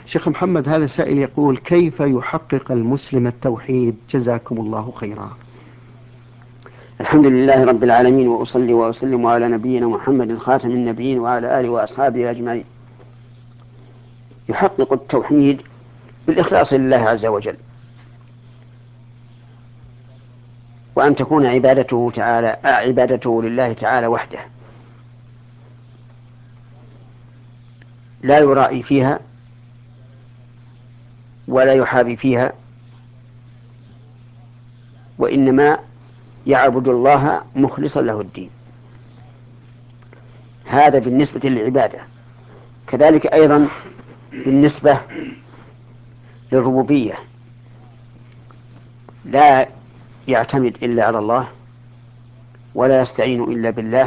شيخ محمد، هذا سائل يقول: كيف يحقق المسلم التوحيد؟ جزاكم الله خيرا. الحمد لله رب العالمين، وأصلي وأسلم على نبينا محمد خاتم النبيين وعلى آله وأصحابه أجمعين. يحقق التوحيد بالإخلاص لله عز وجل، وأن تكون عبادته لله تعالى وحده، لا يرائي فيها ولا يحابي فيها، وإنما يعبد الله مخلصا له الدين. هذا بالنسبة للعبادة. كذلك أيضا بالنسبة للربوبية، لا يعتمد إلا على الله ولا يستعين إلا بالله،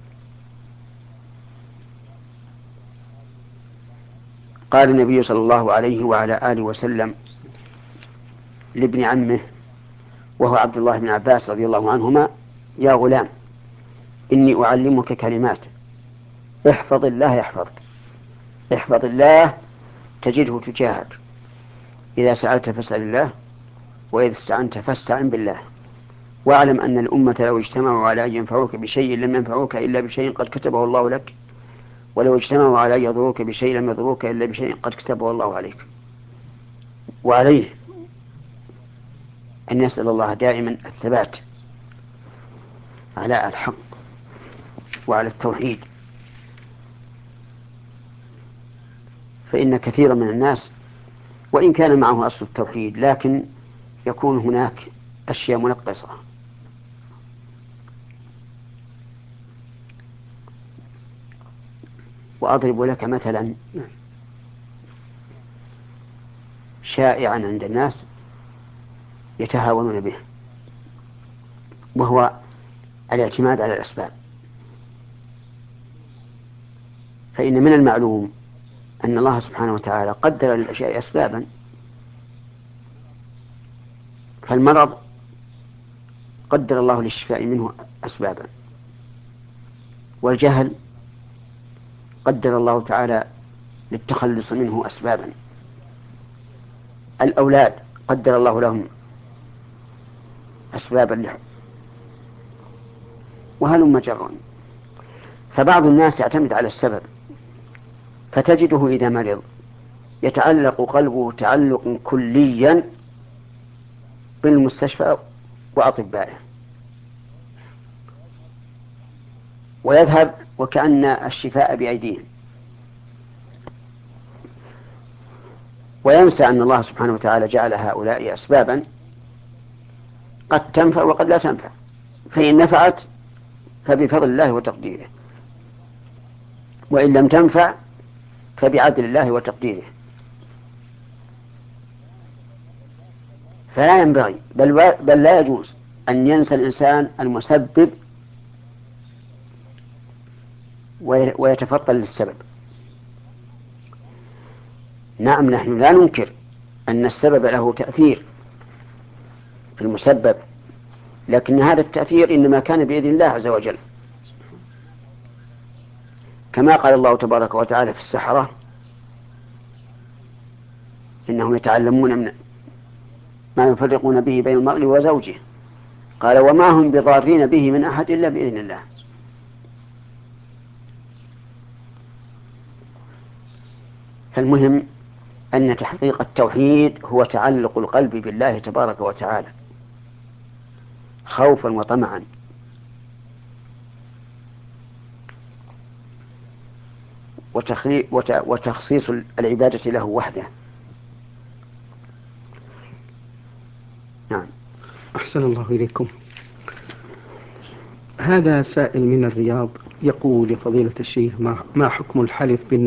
قال النبي صلى الله عليه وعلى آله وسلم لابن عمه وهو عبد الله بن عباس رضي الله عنهما: يا غلام، إني أعلمك كلمات، احفظ الله يحفظك، احفظ الله تجده تجاهك، إذا سألت فاسأل الله، وإذا استعنت فاستعن بالله، واعلم أن الأمة لو اجتمعوا على أن ينفعوك بشيء لم ينفعوك إلا بشيء قد كتبه الله لك، ولو اجتمعوا على أن يضروك بشيء لم يضروك إلا بشيء قد كتبه الله عليك. وعليه أن يسأل الله دائما الثبات على الحق وعلى التوحيد، فإن كثيرا من الناس وإن كان معه أصل التوحيد لكن يكون هناك أشياء منقصة. وأضرب لك مثلا شائعا عند الناس يتهاونون به، وهو الاعتماد على الأسباب. فإن من المعلوم أن الله سبحانه وتعالى قدر للأشياء أسبابا، فالمرض قدر الله للشفاء منه أسبابا، والجهل قدر الله تعالى للتخلص منه أسبابا، الأولاد قدر الله لهم أسبابا وهلم جرا. فبعض الناس يعتمد على السبب، فتجده إذا مرض يتعلق قلبه تعلق كليا بالمستشفى وأطبائه، ويذهب وكأن الشفاء بأيديهم، وينسى أن الله سبحانه وتعالى جعل هؤلاء أسبابا قد تنفع وقد لا تنفع، فإن نفعت فبفضل الله وتقديره، وإن لم تنفع فبعدل الله وتقديره. فلا ينبغي بل لا يجوز أن ينسى الإنسان المسبب ويتفضل للسبب. نعم، نحن لا ننكر أن السبب له تأثير في المسبب، لكن هذا التأثير إنما كان بإذن الله عز وجل، كما قال الله تبارك وتعالى في السحرة: إنهم يتعلمون من ما يفرقون به بين المرء وزوجه، قال: وما هم بضارين به من أحد إلا بإذن الله. فالمهم أن تحقيق التوحيد هو تعلق القلب بالله تبارك وتعالى خوفا وطمعا، وتخصيص العبادة له وحده. نعم. أحسن الله إليكم. هذا سائل من الرياض يقول: لفضيلة الشيخ، ما حكم الحلف بالنبي